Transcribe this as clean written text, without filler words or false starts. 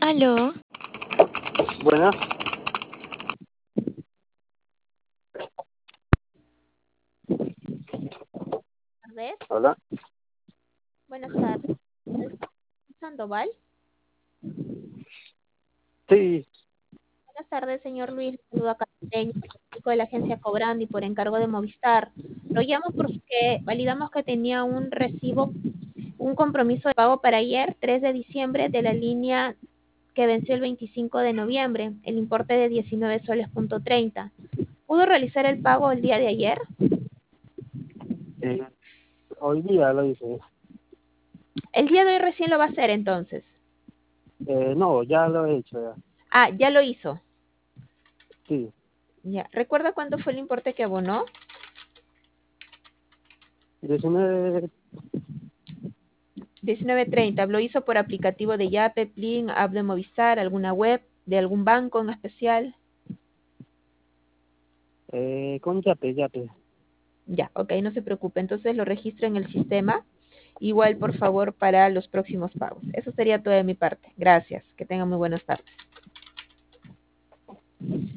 Aló, Bueno, Tardes. hola. Buenas tardes. Sandoval. Sí, Buenas tardes, señor Luis. Le saluda Carteño, de la agencia Cobrandi por encargo de Movistar. Lo llamo porque validamos que tenía un recibo, un compromiso de pago para ayer, 3 de diciembre, de la línea que venció el 25 de noviembre, el importe de 19 soles punto 30. ¿Pudo realizar el pago el día de ayer? eh, hoy día lo hice. El día de hoy recién lo va a hacer entonces. No, ya lo he hecho ya. Ah, ya lo hizo. Sí, Ya. ¿Recuerda cuánto fue el importe que abonó? 19, 19:30. Lo hizo por aplicativo de Yape, Plin, app de Movistar, alguna web, de algún banco en especial. con Yape, Yape. Ya, ok, no se preocupe. Entonces lo registro en el sistema. Igual, por favor, para los próximos pagos. Eso sería todo de mi parte. Gracias. Que tengan muy buenas tardes.